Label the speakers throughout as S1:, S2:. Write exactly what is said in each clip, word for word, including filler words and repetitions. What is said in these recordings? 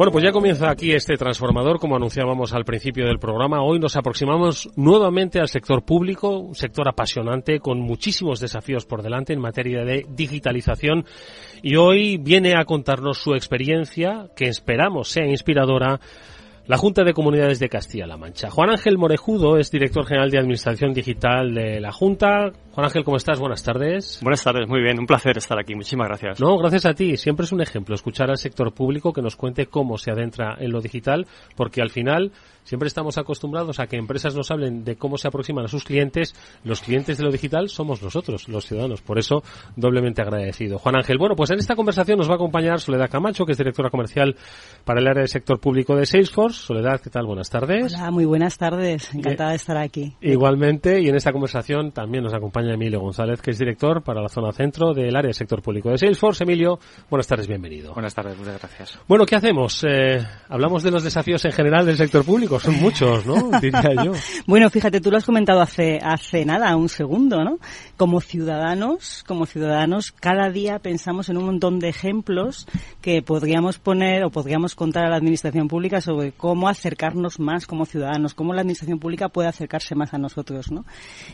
S1: Bueno, pues ya comienza aquí este transformador, como anunciábamos al principio del programa. Hoy nos aproximamos nuevamente al sector público, un sector apasionante con muchísimos desafíos por delante en materia de digitalización. Y hoy viene a contarnos su experiencia, que esperamos sea inspiradora, la Junta de Comunidades de Castilla-La Mancha. Juan Ángel Morejudo es director general de Administración Digital de la Junta. Juan Ángel, ¿cómo estás? Buenas tardes.
S2: Buenas tardes, muy bien. Un placer estar aquí. Muchísimas gracias.
S1: No, gracias a ti. Siempre es un ejemplo escuchar al sector público que nos cuente cómo se adentra en lo digital, porque al final siempre estamos acostumbrados a que empresas nos hablen de cómo se aproximan a sus clientes. Los clientes de lo digital somos nosotros, los ciudadanos. Por eso, doblemente agradecido. Juan Ángel, bueno, pues en esta conversación nos va a acompañar Soledad Camacho, que es directora comercial para el área de sector público de Salesforce. Soledad, ¿qué tal? Buenas tardes.
S3: Hola, muy buenas tardes. Encantada de estar aquí.
S1: Igualmente, y en esta conversación también nos acompaña Emilio González, que es director para la zona centro del área de sector público de Salesforce. Emilio, buenas tardes, bienvenido.
S2: Buenas tardes, muchas gracias.
S1: Bueno, ¿qué hacemos? Eh, hablamos de los desafíos en general del sector público. Son muchos, ¿no? Diría yo.
S3: Bueno, fíjate, tú lo has comentado hace hace nada, un segundo, ¿no? Como ciudadanos, como ciudadanos, cada día pensamos en un montón de ejemplos que podríamos poner o podríamos contar a la administración pública sobre cómo acercarnos más como ciudadanos, cómo la administración pública puede acercarse más a nosotros, ¿no?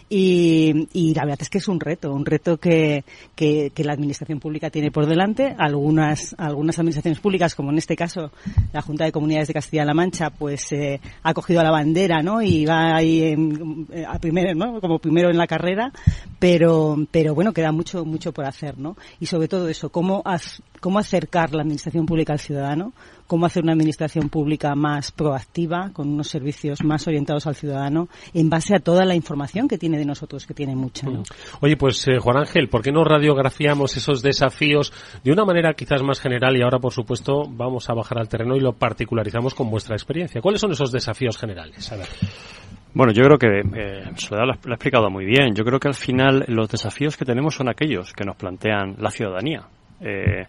S3: Y, y la verdad es que es un reto, un reto que, que, que la administración pública tiene por delante. Algunas, algunas administraciones públicas, como en este caso la Junta de Comunidades de Castilla-La Mancha, pues eh, ha cogido a la bandera, ¿no? Y va ahí en, a primero, ¿no? Como primero en la carrera, pero, pero bueno, queda mucho, mucho por hacer, ¿no? Y sobre todo eso, cómo, cómo acercar la administración pública al ciudadano, cómo hacer una administración pública más proactiva, con unos servicios más orientados al ciudadano, en base a toda la información que tiene de nosotros, que tiene mucha, ¿no?
S1: Oye, pues eh, Juan Ángel, ¿por qué no radiografiamos esos desafíos de una manera quizás más general? Y ahora, por supuesto, vamos a bajar al terreno y lo particularizamos con vuestra experiencia. ¿Cuáles son esos desafíos generales? A ver.
S2: Bueno, yo creo que eh, Soledad lo ha, lo ha explicado muy bien. Yo creo que al final los desafíos que tenemos son aquellos que nos plantean la ciudadanía. Eh,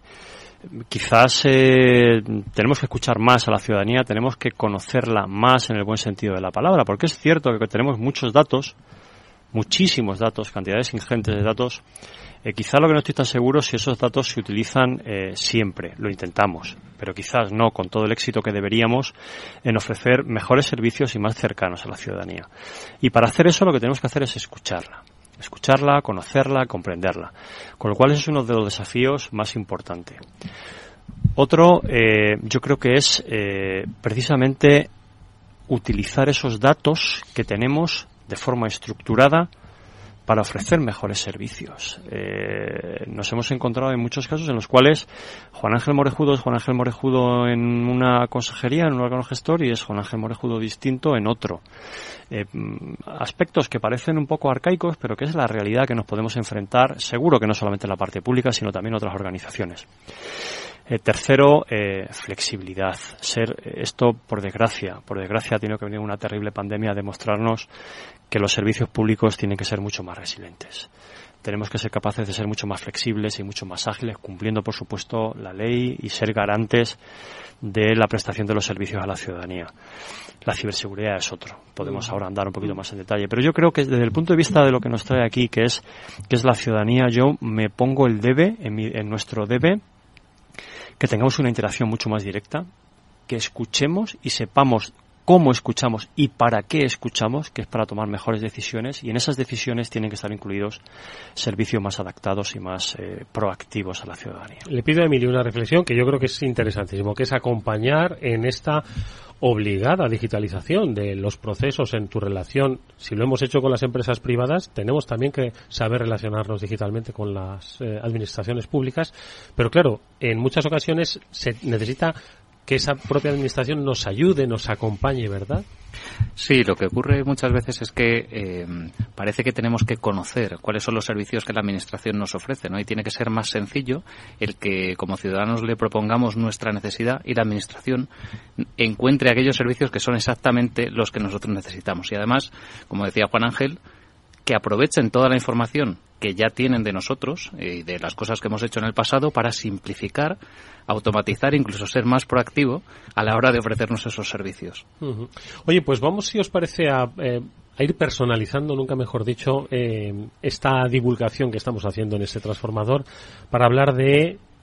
S2: Quizás eh, tenemos que escuchar más a la ciudadanía, tenemos que conocerla más en el buen sentido de la palabra, porque es cierto que tenemos muchos datos, muchísimos datos, cantidades ingentes de datos. Eh, quizás lo que no estoy tan seguro es si esos datos se utilizan eh, siempre, lo intentamos, pero quizás no con todo el éxito que deberíamos en ofrecer mejores servicios y más cercanos a la ciudadanía. Y para hacer eso lo que tenemos que hacer es escucharla. Escucharla, conocerla, comprenderla. Con lo cual ese es uno de los desafíos más importantes. Otro, eh, yo creo que es eh, precisamente utilizar esos datos que tenemos de forma estructurada para ofrecer mejores servicios. Eh, nos hemos encontrado en muchos casos en los cuales Juan Ángel Morejudo es Juan Ángel Morejudo en una consejería, en un órgano gestor, y es Juan Ángel Morejudo distinto en otro. Eh, aspectos que parecen un poco arcaicos, pero que es la realidad que nos podemos enfrentar, seguro que no solamente en la parte pública, sino también en otras organizaciones. Eh, tercero, eh, flexibilidad. Ser esto, por desgracia, por desgracia ha tenido que venir una terrible pandemia a demostrarnos que los servicios públicos tienen que ser mucho más resilientes. Tenemos que ser capaces de ser mucho más flexibles y mucho más ágiles, cumpliendo, por supuesto, la ley y ser garantes de la prestación de los servicios a la ciudadanía. La ciberseguridad es otro. Podemos ahora andar un poquito más en detalle. Pero yo creo que desde el punto de vista de lo que nos trae aquí, que es, que es la ciudadanía, yo me pongo el debe, en, mi, en nuestro debe, que tengamos una interacción mucho más directa, que escuchemos y sepamos cómo escuchamos y para qué escuchamos, que es para tomar mejores decisiones, y en esas decisiones tienen que estar incluidos servicios más adaptados y más eh, proactivos a la ciudadanía.
S1: Le pido a Emilio una reflexión que yo creo que es interesantísimo, que es acompañar en esta obligada digitalización de los procesos en tu relación. Si lo hemos hecho con las empresas privadas, tenemos también que saber relacionarnos digitalmente con las eh, administraciones públicas, pero claro, en muchas ocasiones se necesita que esa propia administración nos ayude, nos acompañe, ¿verdad?
S4: Sí, lo que ocurre muchas veces es que eh, parece que tenemos que conocer cuáles son los servicios que la administración nos ofrece, ¿no? Y tiene que ser más sencillo el que como ciudadanos le propongamos nuestra necesidad y la administración encuentre aquellos servicios que son exactamente los que nosotros necesitamos. Y además, como decía Juan Ángel, que aprovechen toda la información que ya tienen de nosotros y de las cosas que hemos hecho en el pasado para simplificar, automatizar, incluso ser más proactivo a la hora de ofrecernos esos servicios.
S1: Uh-huh. Oye, pues vamos, si os parece, a, eh, a ir personalizando, nunca mejor dicho, eh, esta divulgación que estamos haciendo en este transformador para hablar de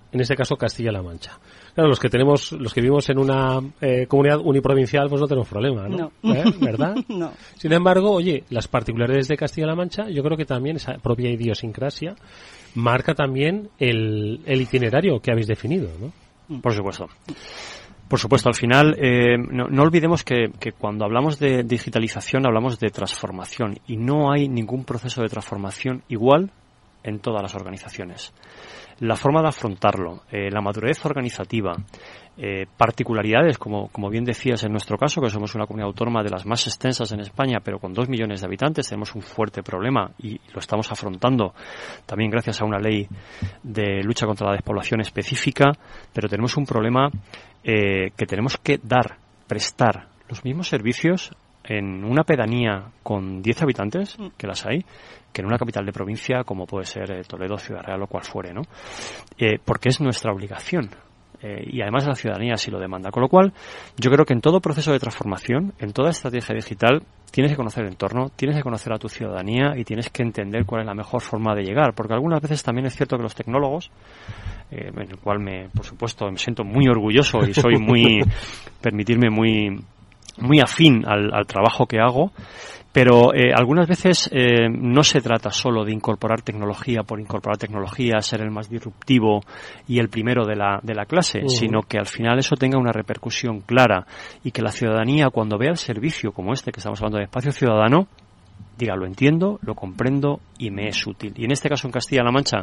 S1: en este caso Castilla-La Mancha. Claro, los que tenemos, los que vivimos en una eh, comunidad uniprovincial, pues no tenemos problema, ¿no?
S3: No.
S1: ¿Eh? ¿Verdad?
S3: No.
S1: Sin embargo, oye, las particularidades de Castilla-La Mancha, yo creo que también esa propia idiosincrasia marca también el, el itinerario que habéis definido, ¿no?
S2: Por supuesto. Por supuesto, al final, eh, no, no olvidemos que, que cuando hablamos de digitalización hablamos de transformación y no hay ningún proceso de transformación igual en todas las organizaciones. La forma de afrontarlo, eh, la madurez organizativa, eh, particularidades, como, como bien decías en nuestro caso, que somos una comunidad autónoma de las más extensas en España, pero con dos millones de habitantes, tenemos un fuerte problema y lo estamos afrontando también gracias a una ley de lucha contra la despoblación específica, pero tenemos un problema eh, que tenemos que dar, prestar los mismos servicios en una pedanía con diez habitantes, que las hay, que en una capital de provincia como puede ser eh, Toledo, Ciudad Real o cual fuere, ¿no? Eh, porque es nuestra obligación. Eh, y además la ciudadanía así lo demanda. Con lo cual, yo creo que en todo proceso de transformación, en toda estrategia digital, tienes que conocer el entorno, tienes que conocer a tu ciudadanía y tienes que entender cuál es la mejor forma de llegar. Porque algunas veces también es cierto que los tecnólogos, eh, en el cual me, por supuesto, me siento muy orgulloso y soy muy, permitirme muy, muy afín al, al trabajo que hago, pero eh, algunas veces eh, no se trata solo de incorporar tecnología por incorporar tecnología, ser el más disruptivo y el primero de la, de la clase, uh-huh. sino que al final eso tenga una repercusión clara y que la ciudadanía, cuando vea el servicio como este que estamos hablando de espacio ciudadano, diga, lo entiendo, lo comprendo y me es útil. Y en este caso en Castilla-La Mancha,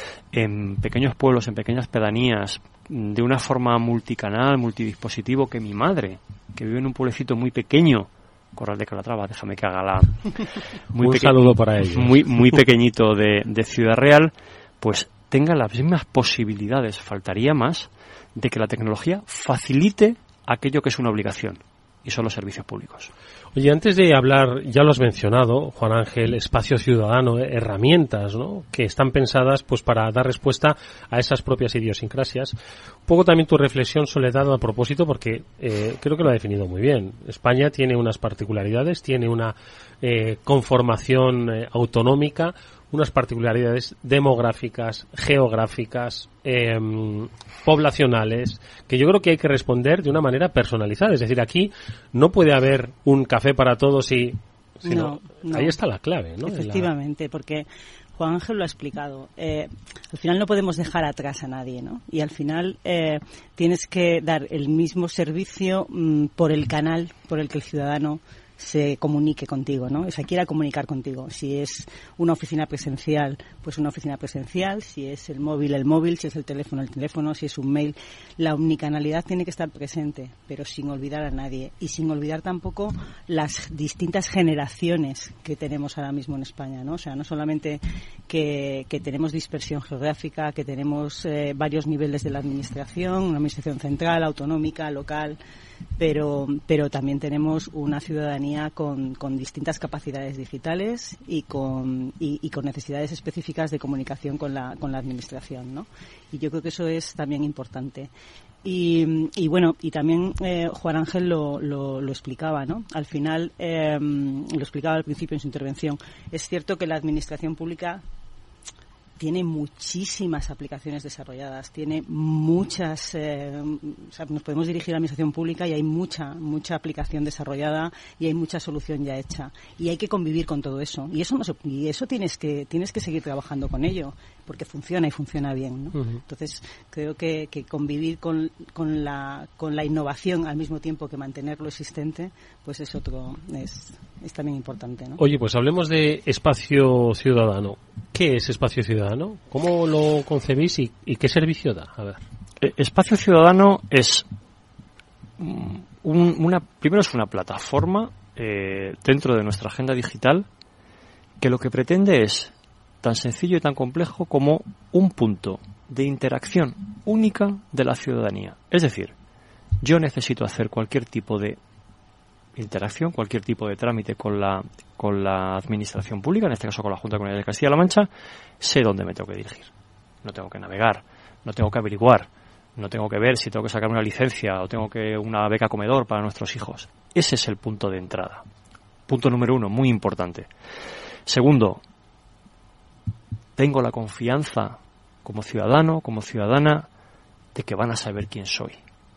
S2: en pequeños pueblos, en pequeñas pedanías, de una forma multicanal, multidispositivo, que mi madre, que vive en un pueblecito muy pequeño, Corral de Calatrava, déjame que haga la... Muy
S1: Un
S2: peque-
S1: saludo para ellos.
S2: Muy, muy pequeñito de, de Ciudad Real, pues tenga las mismas posibilidades, faltaría más, de que la tecnología facilite aquello que es una obligación, y son los servicios públicos.
S1: Oye, antes de hablar, ya lo has mencionado, Juan Ángel, espacio ciudadano, eh, herramientas, ¿no?, que están pensadas pues para dar respuesta a esas propias idiosincrasias. Un poco también tu reflexión, Soledad, a propósito, porque eh, creo que lo ha definido muy bien. España tiene unas particularidades, tiene una eh, conformación eh, autonómica, unas particularidades demográficas, geográficas, eh, poblacionales, que yo creo que hay que responder de una manera personalizada. Es decir, aquí no puede haber un café para todos y... Sino,
S3: no, no.
S1: Ahí está la clave, ¿no?
S3: Efectivamente, la... porque Juan Ángel lo ha explicado. Eh, al final no podemos dejar atrás a nadie, ¿no? Y al final eh, tienes que dar el mismo servicio mmm, por el canal por el que el ciudadano se comunique contigo, ¿no? Se quiera comunicar contigo. Si es una oficina presencial, pues una oficina presencial. Si es el móvil, el móvil. Si es el teléfono, el teléfono. Si es un mail. La omnicanalidad tiene que estar presente, pero sin olvidar a nadie. Y sin olvidar tampoco las distintas generaciones que tenemos ahora mismo en España, ¿no? O sea, no solamente que, que tenemos dispersión geográfica, que tenemos eh, varios niveles de la administración, una administración central, autonómica, local, pero pero también tenemos una ciudadanía con, con distintas capacidades digitales y con y, y con necesidades específicas de comunicación con la con la administración, ¿no? Y yo creo que eso es también importante. Y, y bueno, y también eh, Juan Ángel lo, lo, lo explicaba, ¿no? Al final, eh, lo explicaba al principio en su intervención. Es cierto que la administración pública tiene muchísimas aplicaciones desarrolladas, tiene muchas, eh, o sea, nos podemos dirigir a la administración pública y hay mucha, mucha aplicación desarrollada y hay mucha solución ya hecha. Y hay que convivir con todo eso. Y eso no se, y eso tienes que, tienes que seguir trabajando con ello, porque funciona y funciona bien, ¿no? Uh-huh. Entonces, creo que, que convivir con, con la, con la innovación al mismo tiempo que mantener lo existente, pues es otro, es, es también importante, ¿no?
S1: Oye, pues hablemos de espacio ciudadano. ¿Qué es espacio ciudadano? ¿Cómo lo concebís y, y qué servicio da? A ver.
S2: Eh, espacio ciudadano es un, una, primero es una plataforma eh, dentro de nuestra agenda digital que lo que pretende es tan sencillo y tan complejo como un punto de interacción única de la ciudadanía. Es decir, yo necesito hacer cualquier tipo de interacción, cualquier tipo de trámite con la con la administración pública, en este caso con la Junta de Comunidades de Castilla-La Mancha, sé dónde me tengo que dirigir. No tengo que navegar, no tengo que averiguar, no tengo que ver si tengo que sacar una licencia o tengo que una beca comedor para nuestros hijos. Ese es el punto de entrada. Punto número uno, muy importante. Segundo, tengo la confianza como ciudadano, como ciudadana, de que van a saber quién soy.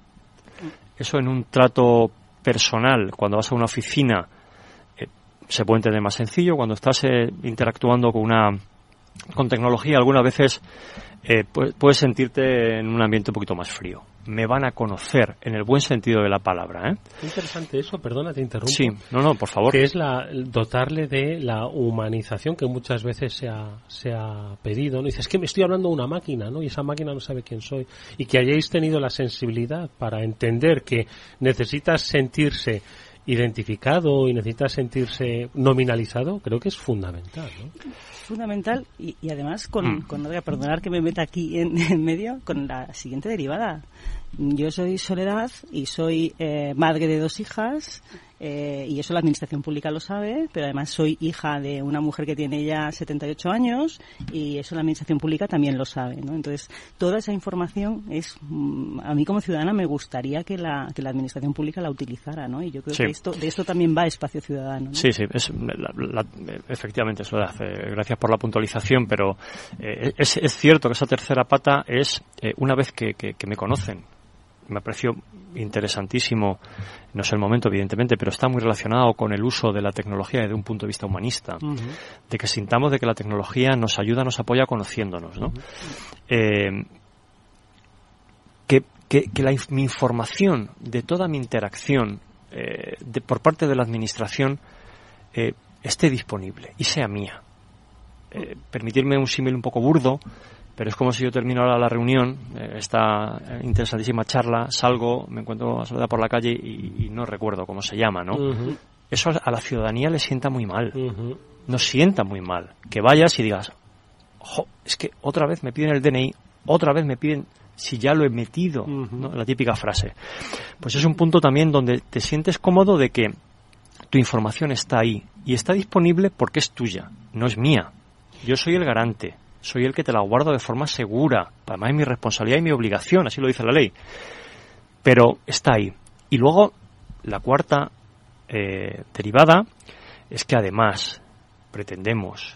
S2: Eso en un trato personal, cuando vas a una oficina, eh, se puede entender más sencillo. Cuando estás eh, interactuando con una con tecnología, algunas veces eh, puedes, puedes sentirte en un ambiente un poquito más frío. Me van a conocer en el buen sentido de la palabra, ¿eh?
S1: Interesante eso, perdona, te interrumpo.
S2: Sí, no, no, por favor.
S1: Que es la, dotarle de la humanización que muchas veces se ha, se ha pedido, ¿no? Dices, es que me estoy hablando de una máquina, ¿no? Y esa máquina no sabe quién soy. Y que hayáis tenido la sensibilidad para entender que necesitas sentirse identificado y necesitas sentirse nominalizado, creo que es fundamental, ¿no?
S3: Fundamental y, y además con,
S2: mm.
S3: con, perdonar que me meta aquí en, en medio, con la siguiente derivada. Yo soy Soledad y soy eh, madre de dos hijas, eh, y eso la administración pública lo sabe, pero además soy hija de una mujer que tiene ya setenta y ocho años y eso la administración pública también lo sabe, ¿no? Entonces, toda esa información es, a mí como ciudadana me gustaría que la que la administración pública la utilizara, ¿no? Y yo creo sí. que esto de esto también va Espacio Ciudadano, ¿no?
S2: Sí, sí, es, la, la, efectivamente, Soledad, eh, gracias por la puntualización, pero eh, es, es cierto que esa tercera pata es, eh, una vez que, que, que me conocen, me pareció interesantísimo, no es el momento evidentemente, pero está muy relacionado con el uso de la tecnología desde un punto de vista humanista, uh-huh. de que sintamos de que la tecnología nos ayuda, nos apoya conociéndonos, ¿no? Uh-huh. Eh, que, que, que la, mi información de toda mi interacción eh, de, por parte de la administración eh, esté disponible y sea mía. Eh, permitirme un símil un poco burdo, pero es como si yo termino ahora la reunión, eh, esta interesantísima charla, salgo, me encuentro a Soledad por la calle y, y no recuerdo cómo se llama, ¿no? Uh-huh. Eso a la ciudadanía le sienta muy mal. Uh-huh. Nos sienta muy mal. Que vayas y digas, ojo, es que otra vez me piden el D N I, otra vez me piden si ya lo he metido, uh-huh. ¿no? La típica frase. Pues es un punto también donde te sientes cómodo de que tu información está ahí y está disponible porque es tuya, no es mía. Yo soy el garante. Soy el que te la guardo de forma segura. Además es mi responsabilidad y mi obligación, así lo dice la ley. Pero está ahí. Y luego, la cuarta eh, derivada es que además pretendemos,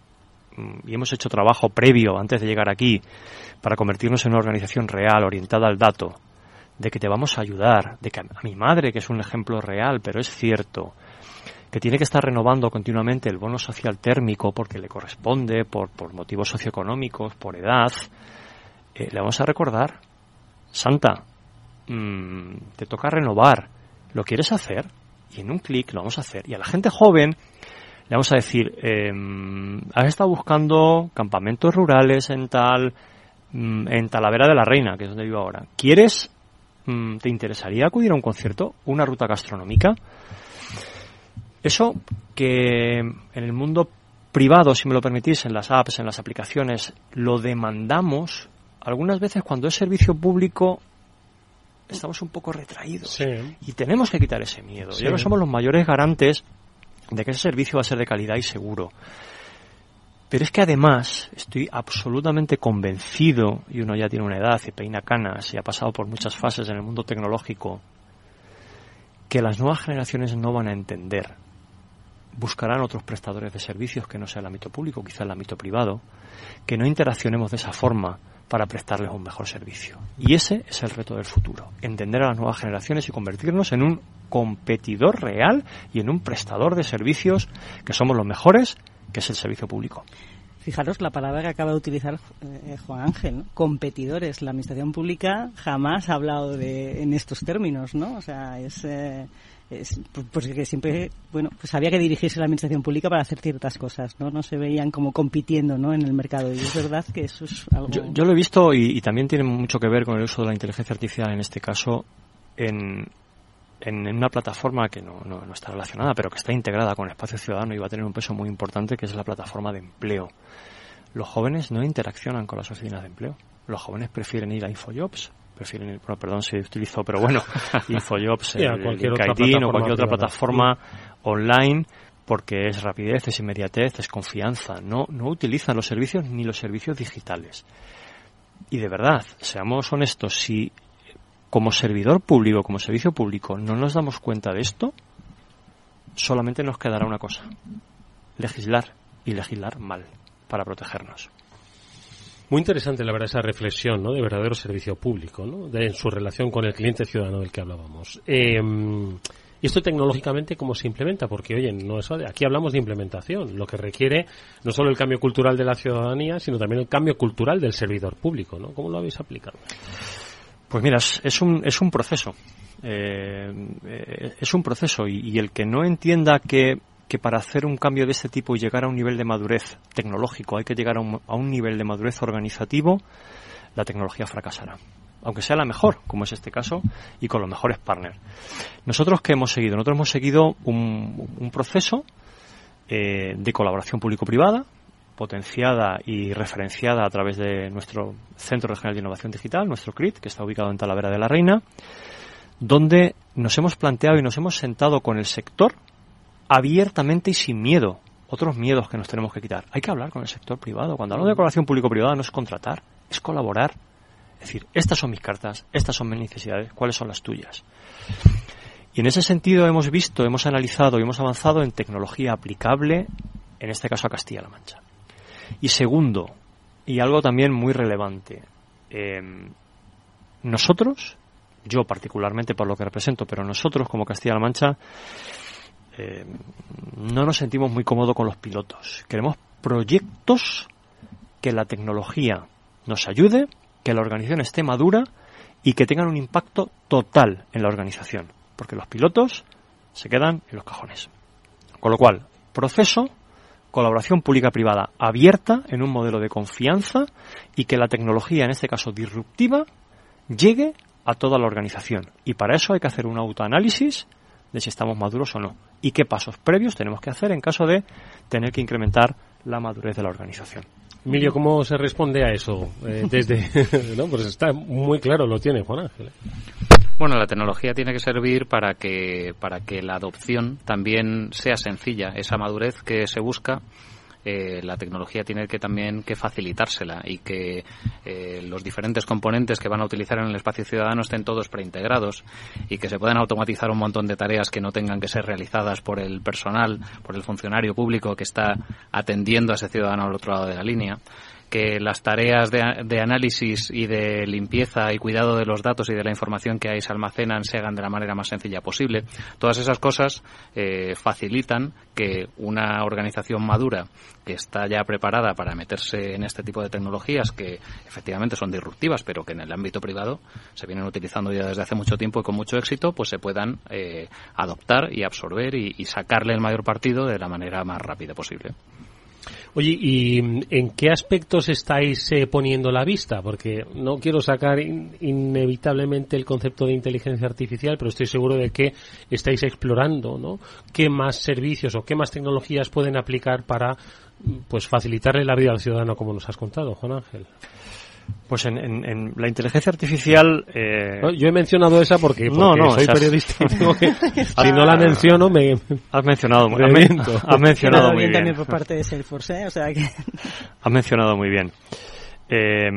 S2: y hemos hecho trabajo previo antes de llegar aquí, para convertirnos en una organización real, orientada al dato, de que te vamos a ayudar, de que a mi madre, que es un ejemplo real, pero es cierto, que tiene que estar renovando continuamente el bono social térmico porque le corresponde, por, por motivos socioeconómicos, por edad, eh, le vamos a recordar, Santa, mmm, te toca renovar, ¿lo quieres hacer? Y en un clic lo vamos a hacer. Y a la gente joven le vamos a decir, eh, has estado buscando campamentos rurales en tal, mmm, en Talavera de la Reina, que es donde vivo ahora. ¿Quieres, mmm, te interesaría acudir a un concierto, una ruta gastronómica? Eso que en el mundo privado, si me lo permitís, en las apps, en las aplicaciones, lo demandamos, algunas veces cuando es servicio público estamos un poco retraídos. Sí. Y tenemos que quitar ese miedo. Sí. Ya que somos los mayores garantes de que ese servicio va a ser de calidad y seguro. Pero es que además estoy absolutamente convencido, y uno ya tiene una edad y peina canas y ha pasado por muchas fases en el mundo tecnológico, que las nuevas generaciones no van a entender. Buscarán otros prestadores de servicios que no sea el ámbito público, quizá el ámbito privado, que no interaccionemos de esa forma para prestarles un mejor servicio. Y ese es el reto del futuro, entender a las nuevas generaciones y convertirnos en un competidor real y en un prestador de servicios que somos los mejores, que es el servicio público.
S3: Fijaros la palabra que acaba de utilizar eh, Juan Ángel, ¿no? Competidores. La administración pública jamás ha hablado de en estos términos, ¿no? O sea, es... Eh, Es, pues que siempre, bueno, pues había que dirigirse a la administración pública para hacer ciertas cosas, ¿no? No se veían como compitiendo, ¿no? En el mercado. Y es verdad que eso es algo...
S2: Yo, yo lo he visto y, y también tiene mucho que ver con el uso de la inteligencia artificial en este caso en, en, en una plataforma que no, no, no está relacionada, pero que está integrada con Espacio Ciudadano y va a tener un peso muy importante, que es la plataforma de empleo. Los jóvenes no interaccionan con las oficinas de empleo. Los jóvenes prefieren ir a InfoJobs. Prefieren ir, bueno, perdón si utilizo, pero bueno, InfoJobs, sí, el, el Kaitín o cualquier otra plataforma online, porque es rapidez, es inmediatez, es confianza. No, no utilizan los servicios ni los servicios digitales. Y de verdad, seamos honestos, si como servidor público, como servicio público, no nos damos cuenta de esto, solamente nos quedará una cosa: legislar, y legislar mal, para protegernos.
S1: Muy interesante, la verdad, esa reflexión, ¿no?, de verdadero servicio público, ¿no?, de, en su relación con el cliente ciudadano del que hablábamos. Eh, ¿Y esto tecnológicamente cómo se implementa? Porque, oye, no es, aquí hablamos de implementación, lo que requiere no solo el cambio cultural de la ciudadanía, sino también el cambio cultural del servidor público, ¿no? ¿Cómo lo habéis aplicado?
S2: Pues mira, es un, es un proceso. Eh, es un proceso y, y el que no entienda que, que para hacer un cambio de este tipo y llegar a un nivel de madurez tecnológico hay que llegar a un, a un nivel de madurez organizativo, la tecnología fracasará. Aunque sea la mejor, como es este caso, y con los mejores partners. ¿Nosotros qué hemos seguido? Nosotros hemos seguido un, un proceso eh, de colaboración público-privada, potenciada y referenciada a través de nuestro Centro Regional de Innovación Digital, nuestro C R I T, que está ubicado en Talavera de la Reina, donde nos hemos planteado y nos hemos sentado con el sector abiertamente y sin miedo. Otros miedos que nos tenemos que quitar. Hay que hablar con el sector privado. Cuando hablamos de colaboración público-privada no es contratar, es colaborar. Es decir, estas son mis cartas, estas son mis necesidades, ¿cuáles son las tuyas? Y en ese sentido hemos visto, hemos analizado y hemos avanzado en tecnología aplicable, en este caso a Castilla-La Mancha. Y segundo, y algo también muy relevante, eh, nosotros, yo particularmente por lo que represento, pero nosotros como Castilla-La Mancha, eh, no nos sentimos muy cómodos con los pilotos. Queremos proyectos que la tecnología nos ayude, que la organización esté madura y que tengan un impacto total en la organización, porque los pilotos se quedan en los cajones. Con lo cual, proceso, colaboración pública-privada abierta en un modelo de confianza y que la tecnología, en este caso disruptiva, llegue a toda la organización. Y para eso hay que hacer un autoanálisis de si estamos maduros o no y qué pasos previos tenemos que hacer en caso de tener que incrementar la madurez de la organización.
S1: Emilio, ¿cómo se responde a eso? Eh, desde, no, pues está muy claro, lo tiene Juan Ángel.
S4: Bueno, la tecnología tiene que servir para que para que la adopción también sea sencilla. Esa madurez que se busca, eh, la tecnología tiene que también que facilitársela y que eh, los diferentes componentes que van a utilizar en el espacio ciudadano estén todos preintegrados y que se puedan automatizar un montón de tareas que no tengan que ser realizadas por el personal, por el funcionario público que está atendiendo a ese ciudadano al otro lado de la línea. Que las tareas de, de análisis y de limpieza y cuidado de los datos y de la información que ahí se almacenan se hagan de la manera más sencilla posible. Todas esas cosas eh, facilitan que una organización madura que está ya preparada para meterse en este tipo de tecnologías que efectivamente son disruptivas, pero que en el ámbito privado se vienen utilizando ya desde hace mucho tiempo y con mucho éxito, pues se puedan eh, adoptar y absorber y, y sacarle el mayor partido de la manera más rápida posible.
S1: Oye, ¿y en qué aspectos estáis eh, poniendo la vista? Porque no quiero sacar in, inevitablemente el concepto de inteligencia artificial, pero estoy seguro de que estáis explorando, ¿no?, qué más servicios o qué más tecnologías pueden aplicar para, pues, facilitarle la vida al ciudadano, como nos has contado, Juan Ángel.
S2: Pues en, en, en la inteligencia artificial... Eh...
S1: No, yo he mencionado esa porque, porque
S2: no, no,
S1: soy
S2: esas...
S1: periodista. Tengo que, si no la menciono, me...
S2: Has mencionado, has, men, has mencionado muy bien.
S3: También por parte de Salesforce, ¿eh? O sea que...
S2: Has mencionado muy bien. Eh,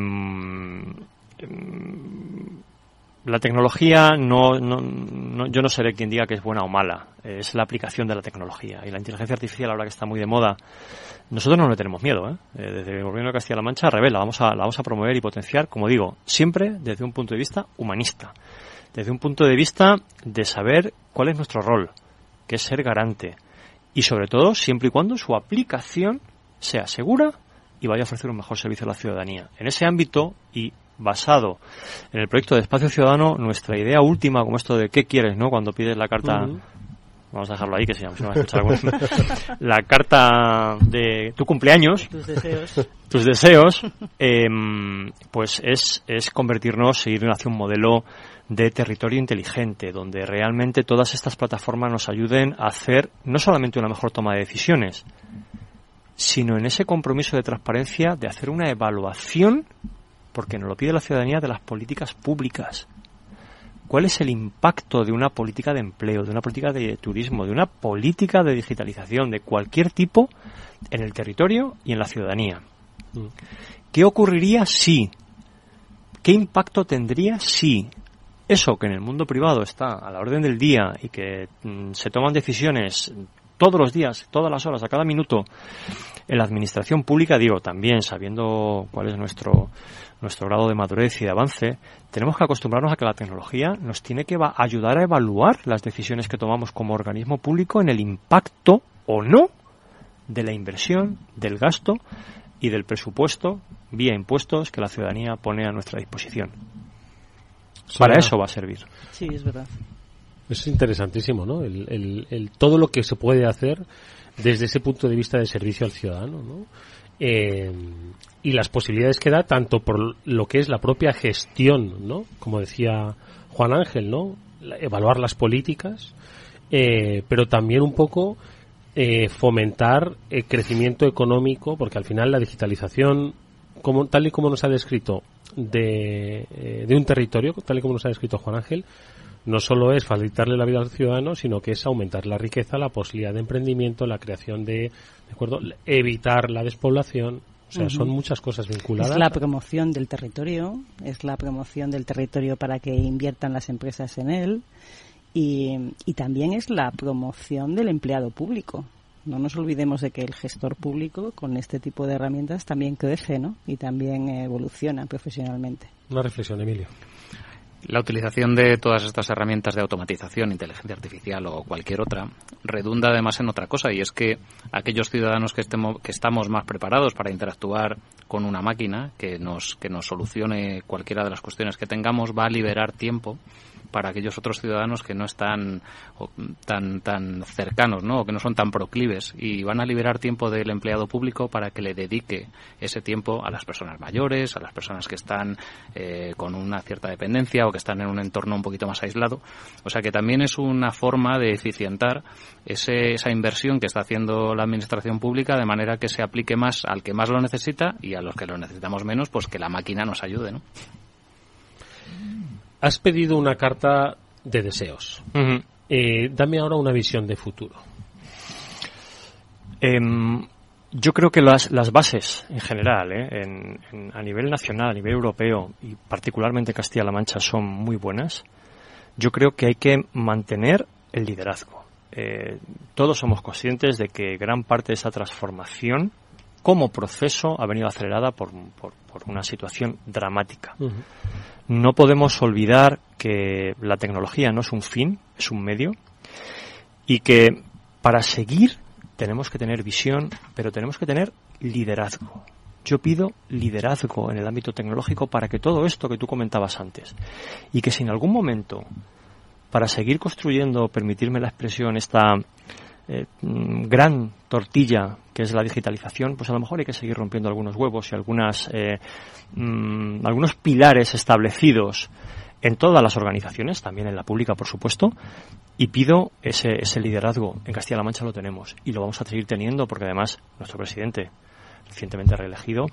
S2: la tecnología, no, no, no, yo no seré quien diga que es buena o mala. Es la aplicación de la tecnología. Y la inteligencia artificial, ahora que está muy de moda, nosotros no le tenemos miedo, ¿eh? Desde el Gobierno de Castilla-La Mancha, al revés, la vamos a, la vamos a promover y potenciar, como digo, siempre desde un punto de vista humanista, desde un punto de vista de saber cuál es nuestro rol, que es ser garante, y sobre todo siempre y cuando su aplicación sea segura y vaya a ofrecer un mejor servicio a la ciudadanía. En ese ámbito, y basado en el proyecto de Espacio Ciudadano, nuestra idea última, como esto de ¿qué quieres?, ¿no?, cuando pides la carta... Uh-huh. Vamos a dejarlo ahí, que se llama, se va a escuchar algún... la carta de tu cumpleaños,
S3: tus deseos,
S2: tus deseos eh, pues es, es convertirnos y ir hacia un modelo de territorio inteligente, donde realmente todas estas plataformas nos ayuden a hacer no solamente una mejor toma de decisiones, sino en ese compromiso de transparencia de hacer una evaluación, porque nos lo pide la ciudadanía, de las políticas públicas. ¿Cuál es el impacto de una política de empleo, de una política de turismo, de una política de digitalización, de cualquier tipo, en el territorio y en la ciudadanía? ¿Qué ocurriría si? ¿Qué impacto tendría si eso que en el mundo privado está a la orden del día y que mm, se toman decisiones todos los días, todas las horas, a cada minuto en la administración pública, digo, también sabiendo cuál es nuestro nuestro grado de madurez y de avance, tenemos que acostumbrarnos a que la tecnología nos tiene que va- ayudar a evaluar las decisiones que tomamos como organismo público en el impacto o no de la inversión, del gasto y del presupuesto vía impuestos que la ciudadanía pone a nuestra disposición. Para eso va a servir.
S3: Sí, es verdad.
S1: Es interesantísimo, ¿no? El, el, el, todo lo que se puede hacer desde ese punto de vista de servicio al ciudadano, ¿no? Eh, y las posibilidades que da tanto por lo que es la propia gestión, ¿no? Como decía Juan Ángel, ¿no? La, evaluar las políticas, eh, pero también un poco eh, fomentar el crecimiento económico, porque al final la digitalización, como tal y como nos ha descrito de, eh, de un territorio, tal y como nos ha descrito Juan Ángel, no solo es facilitarle la vida al ciudadano, sino que es aumentar la riqueza, la posibilidad de emprendimiento, la creación de, ¿de acuerdo? Evitar la despoblación. O sea, uh-huh. son muchas cosas vinculadas.
S3: Es la promoción del territorio, es la promoción del territorio para que inviertan las empresas en él y, y también es la promoción del empleado público. No nos olvidemos de que el gestor público con este tipo de herramientas también crece, ¿no? Y también evoluciona profesionalmente.
S1: Una reflexión, Emilio.
S4: La utilización de todas estas herramientas de automatización, inteligencia artificial o cualquier otra, redunda además en otra cosa, y es que aquellos ciudadanos que estemos, que estamos más preparados para interactuar con una máquina que nos, que nos solucione cualquiera de las cuestiones que tengamos, va a liberar tiempo para aquellos otros ciudadanos que no están o, tan tan cercanos, ¿no? O que no son tan proclives, y van a liberar tiempo del empleado público para que le dedique ese tiempo a las personas mayores, a las personas que están eh, con una cierta dependencia o que están en un entorno un poquito más aislado. O sea que también es una forma de eficientar ese, esa inversión que está haciendo la administración pública, de manera que se aplique más al que más lo necesita, y a los que lo necesitamos menos, pues que la máquina nos ayude, ¿no?
S1: Has pedido una carta de deseos. Uh-huh. Eh, dame ahora una visión de futuro.
S2: Eh, yo creo que las, las bases en general, eh, en, en, a nivel nacional, a nivel europeo y particularmente Castilla-La Mancha son muy buenas. Yo creo que hay que mantener el liderazgo. Eh, todos somos conscientes de que gran parte de esa transformación como proceso ha venido acelerada por, por, por una situación dramática. Uh-huh. No podemos olvidar que la tecnología no es un fin, es un medio, y que para seguir tenemos que tener visión, pero tenemos que tener liderazgo. Yo pido liderazgo en el ámbito tecnológico para que todo esto que tú comentabas antes, y que si en algún momento, para seguir construyendo, permitirme la expresión, esta eh, gran tortilla que es la digitalización, pues a lo mejor hay que seguir rompiendo algunos huevos y algunas eh, mmm, algunos pilares establecidos en todas las organizaciones, también en la pública, por supuesto, y pido ese, ese liderazgo. En Castilla-La Mancha lo tenemos y lo vamos a seguir teniendo, porque además nuestro presidente, recientemente reelegido,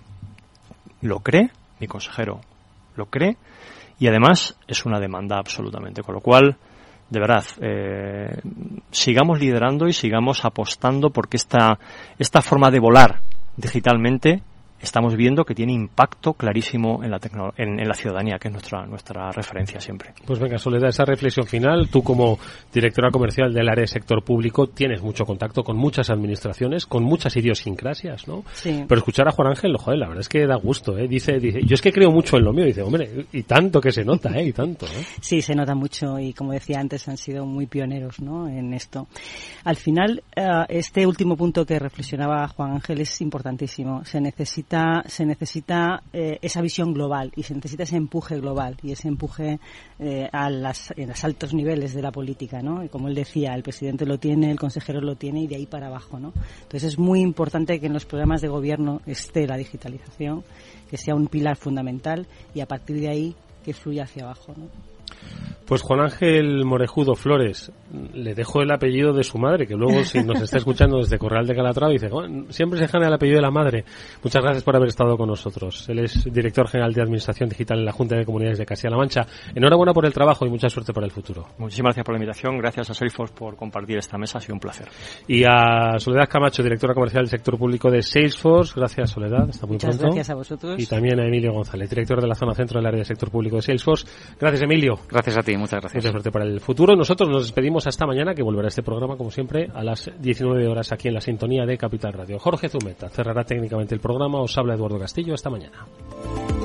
S2: lo cree, mi consejero lo cree, y además es una demanda absolutamente, con lo cual, de verdad, eh, sigamos liderando y sigamos apostando, porque esta, esta forma de volar digitalmente estamos viendo que tiene impacto clarísimo en la tecno- en, en la ciudadanía, que es nuestra nuestra referencia siempre.
S1: Pues venga, Soledad, esa reflexión final. Tú, como directora comercial del área de sector público, tienes mucho contacto con muchas administraciones, con muchas idiosincrasias, ¿no?
S3: Sí.
S1: Pero escuchar a Juan Ángel, joder, la verdad es que da gusto, ¿eh? Dice, dice, yo es que creo mucho en lo mío. Dice, hombre, y tanto que se nota, ¿eh? Y tanto, ¿eh?
S3: Sí, se nota mucho, y como decía antes, han sido muy pioneros, ¿no?, en esto. Al final, uh, este último punto que reflexionaba Juan Ángel es importantísimo. Se necesita, se necesita eh, esa visión global, y se necesita ese empuje global y ese empuje eh, a las, en los altos niveles de la política, ¿no? Y como él decía, el presidente lo tiene, el consejero lo tiene, y de ahí para abajo, ¿no? Entonces es muy importante que en los programas de gobierno esté la digitalización, que sea un pilar fundamental, y a partir de ahí que fluya hacia abajo, ¿no?
S1: Pues Juan Ángel Morejudo Flores, le dejo el apellido de su madre, que luego, si nos está escuchando desde Corral de Calatrava, dice, oh, siempre se gana el apellido de la madre. Muchas gracias por haber estado con nosotros. Él es director general de Administración Digital en la Junta de Comunidades de Castilla-La Mancha. Enhorabuena por el trabajo y mucha suerte para el futuro.
S2: Muchísimas gracias por la invitación. Gracias a Salesforce por compartir esta mesa. Ha sido un placer.
S1: Y a Soledad Camacho, directora comercial del sector público de Salesforce. Gracias, Soledad. Hasta muy
S3: Muchas
S1: pronto.
S3: gracias a vosotros.
S1: Y también a Emilio González, director de la zona centro del área de sector público de Salesforce. Gracias, Emilio.
S4: Gracias a ti. muchas gracias.
S1: Mucha suerte para el futuro. Nosotros nos despedimos hasta mañana, que volverá este programa, como siempre, a las diecinueve horas aquí en la sintonía de Capital Radio. Jorge Zumeta cerrará técnicamente el programa. Os habla Eduardo Castillo. Hasta mañana.